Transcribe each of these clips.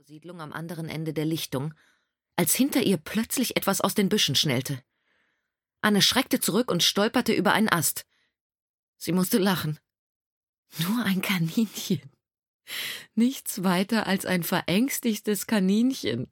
Siedlung am anderen Ende der Lichtung, als hinter ihr plötzlich etwas aus den Büschen schnellte. Anne schreckte zurück und stolperte über einen Ast. Sie musste lachen. Nur ein Kaninchen. Nichts weiter als ein verängstigtes Kaninchen.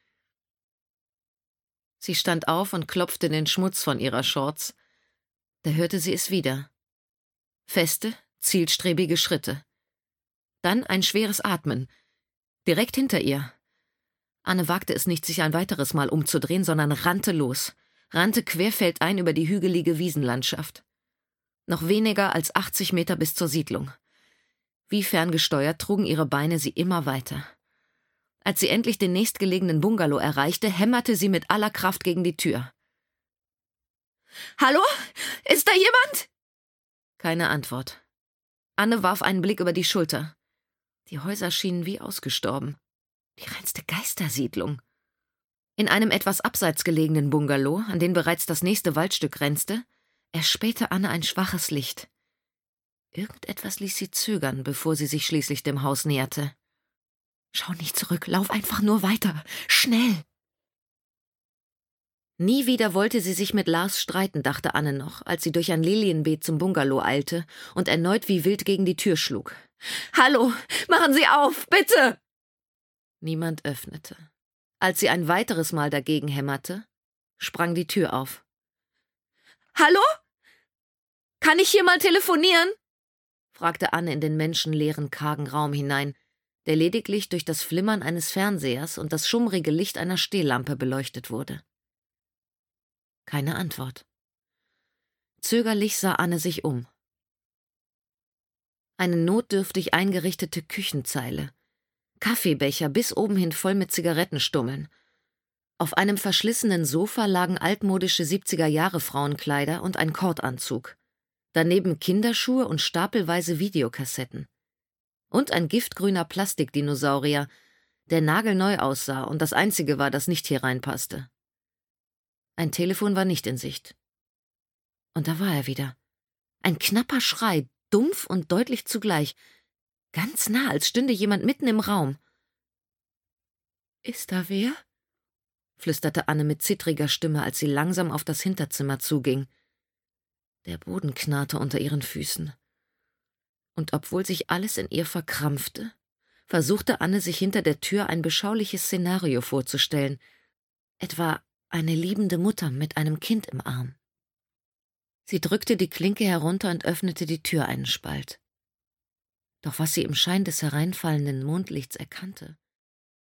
Sie stand auf und klopfte den Schmutz von ihrer Shorts. Da hörte sie es wieder. Feste, zielstrebige Schritte. Dann ein schweres Atmen. Direkt hinter ihr. Anne wagte es nicht, sich ein weiteres Mal umzudrehen, sondern rannte los. Rannte querfeldein über die hügelige Wiesenlandschaft. Noch weniger als 80 Meter bis zur Siedlung. Wie ferngesteuert trugen ihre Beine sie immer weiter. Als sie endlich den nächstgelegenen Bungalow erreichte, hämmerte sie mit aller Kraft gegen die Tür. »Hallo? Ist da jemand?« Keine Antwort. Anne warf einen Blick über die Schulter. Die Häuser schienen wie ausgestorben. Die reinste Geistersiedlung. In einem etwas abseits gelegenen Bungalow, an den bereits das nächste Waldstück grenzte, erspähte Anne ein schwaches Licht. Irgendetwas ließ sie zögern, bevor sie sich schließlich dem Haus näherte. »Schau nicht zurück, lauf einfach nur weiter. Schnell!« Nie wieder wollte sie sich mit Lars streiten, dachte Anne noch, als sie durch ein Lilienbeet zum Bungalow eilte und erneut wie wild gegen die Tür schlug. »Hallo, machen Sie auf, bitte!« Niemand öffnete. Als sie ein weiteres Mal dagegen hämmerte, sprang die Tür auf. »Hallo? Kann ich hier mal telefonieren?« fragte Anne in den menschenleeren, kargen Raum hinein, der lediglich durch das Flimmern eines Fernsehers und das schummrige Licht einer Stehlampe beleuchtet wurde. Keine Antwort. Zögerlich sah Anne sich um. Eine notdürftig eingerichtete Küchenzeile. Kaffeebecher bis oben hin voll mit Zigarettenstummeln. Auf einem verschlissenen Sofa lagen altmodische 70er-Jahre-Frauenkleider und ein Kordanzug. Daneben Kinderschuhe und stapelweise Videokassetten. Und ein giftgrüner Plastikdinosaurier, der nagelneu aussah und das einzige war, das nicht hier reinpasste. Ein Telefon war nicht in Sicht. Und da war er wieder. Ein knapper Schrei, dumpf und deutlich zugleich. Ganz nah, als stünde jemand mitten im Raum. »Ist da wer?« flüsterte Anne mit zittriger Stimme, als sie langsam auf das Hinterzimmer zuging. Der Boden knarrte unter ihren Füßen. Und obwohl sich alles in ihr verkrampfte, versuchte Anne sich hinter der Tür ein beschauliches Szenario vorzustellen. Etwa eine liebende Mutter mit einem Kind im Arm. Sie drückte die Klinke herunter und öffnete die Tür einen Spalt. Doch was sie im Schein des hereinfallenden Mondlichts erkannte,